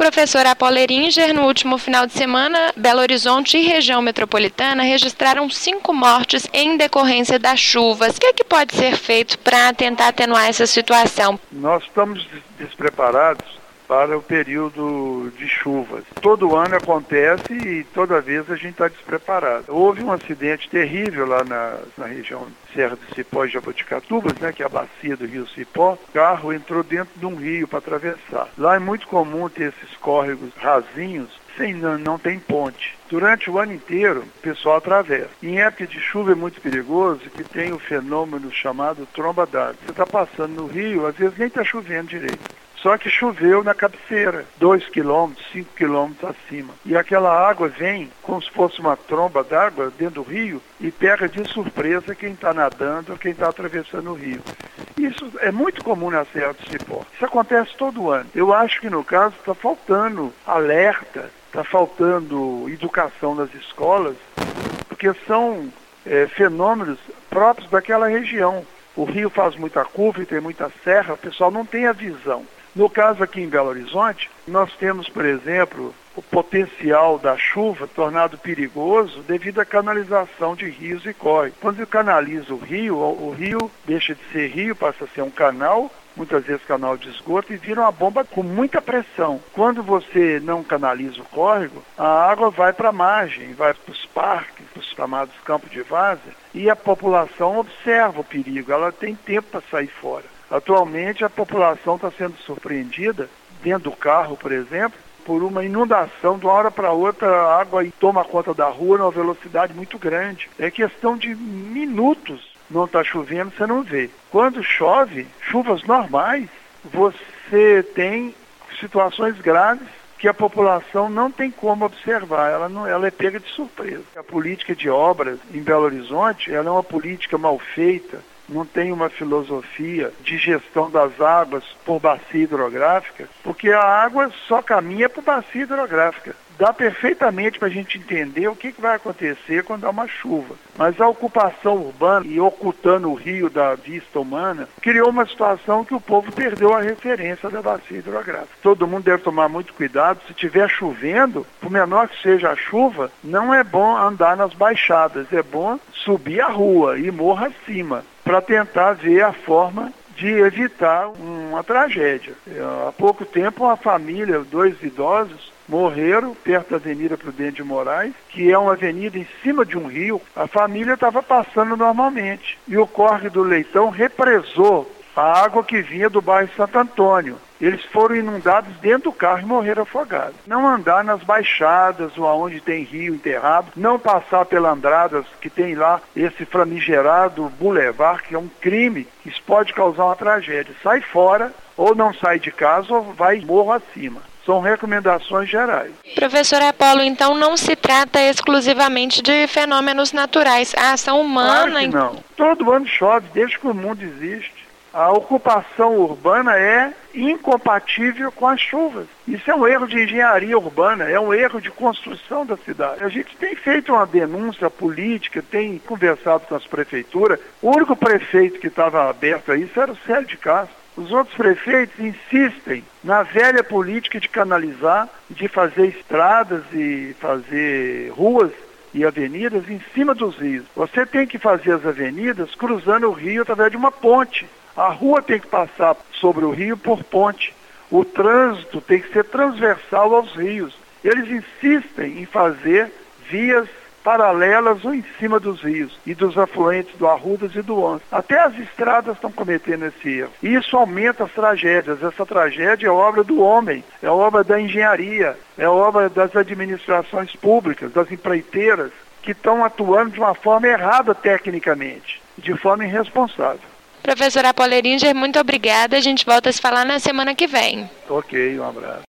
professor Apolo Eringer, no último final de semana, Belo Horizonte e região metropolitana registraram 5 mortes em decorrência das chuvas. O que é que pode ser feito para tentar atenuar essa situação? Nós estamos despreparados para o período de chuvas. Todo ano acontece e toda vez a gente está despreparado. Houve um acidente terrível lá na região Serra do Cipó e Jaboticatubas, que é a bacia do rio Cipó. O carro entrou dentro de um rio para atravessar. Lá é muito comum ter esses córregos rasinhos, não tem ponte. Durante o ano inteiro, o pessoal atravessa. Em época de chuva é muito perigoso, que tem o fenômeno chamado tromba d'água. Você está passando no rio, às vezes nem está chovendo direito. Só que choveu na cabeceira, 2 quilômetros, 5 quilômetros acima. E aquela água vem como se fosse uma tromba d'água dentro do rio e pega de surpresa quem está nadando ou quem está atravessando o rio. Isso é muito comum na Serra do Cipó. Isso acontece todo ano. Eu acho que no caso está faltando alerta, está faltando educação nas escolas, porque são fenômenos próprios daquela região. O rio faz muita curva e tem muita serra, o pessoal não tem a visão. No caso aqui em Belo Horizonte, nós temos, por exemplo, o potencial da chuva tornado perigoso devido à canalização de rios e córregos. Quando canaliza o rio deixa de ser rio, passa a ser um canal, muitas vezes canal de esgoto, e vira uma bomba com muita pressão. Quando você não canaliza o córrego, a água vai para a margem, vai para os parques, para os chamados campos de várzea, e a população observa o perigo, ela tem tempo para sair fora. Atualmente a população está sendo surpreendida, dentro do carro, por exemplo, por uma inundação de uma hora para outra, a água toma conta da rua numa velocidade muito grande. É questão de minutos. Não está chovendo, você não vê. Quando chove, chuvas normais, você tem situações graves que a população não tem como observar, ela é pega de surpresa. A política de obras em Belo Horizonte, ela é uma política mal feita, não tem uma filosofia de gestão das águas por bacia hidrográfica, porque a água só caminha por bacia hidrográfica. Dá perfeitamente para a gente entender o que vai acontecer quando há uma chuva. Mas a ocupação urbana e ocultando o rio da vista humana criou uma situação que o povo perdeu a referência da bacia hidrográfica. Todo mundo deve tomar muito cuidado. Se estiver chovendo, por menor que seja a chuva, não é bom andar nas baixadas. É bom subir a rua e morro acima para tentar ver a forma de evitar uma tragédia. Há pouco tempo, uma família, 2 idosos, morreram perto da Avenida Prudente de Moraes, que é uma avenida em cima de um rio. A família estava passando normalmente e o córrego do Leitão represou a água que vinha do bairro Santo Antônio. Eles foram inundados dentro do carro e morreram afogados. Não andar nas baixadas ou aonde tem rio enterrado, não passar pela Andradas, que tem lá esse famigerado bulevar, que é um crime, que isso pode causar uma tragédia. Sai fora, ou não sai de casa, ou vai morro acima. São recomendações gerais. Professor Apolo, então não se trata exclusivamente de fenômenos naturais. A ação humana... Claro que não. Todo ano chove, desde que o mundo existe. A ocupação urbana é incompatível com as chuvas. Isso é um erro de engenharia urbana, é um erro de construção da cidade. A gente tem feito uma denúncia política, tem conversado com as prefeituras. O único prefeito que estava aberto a isso era o Célio de Castro. Os outros prefeitos insistem na velha política de canalizar, de fazer estradas e fazer ruas e avenidas em cima dos rios. Você tem que fazer as avenidas cruzando o rio através de uma ponte. A rua tem que passar sobre o rio por ponte. O trânsito tem que ser transversal aos rios. Eles insistem em fazer vias paralelas ou em cima dos rios e dos afluentes do Arrudas e do Onça. Até as estradas estão cometendo esse erro. E isso aumenta as tragédias. Essa tragédia é obra do homem, é obra da engenharia, é obra das administrações públicas, das empreiteiras, que estão atuando de uma forma errada tecnicamente, de forma irresponsável. Professor Apolo Eringer, muito obrigada. A gente volta a se falar na semana que vem. Ok, um abraço.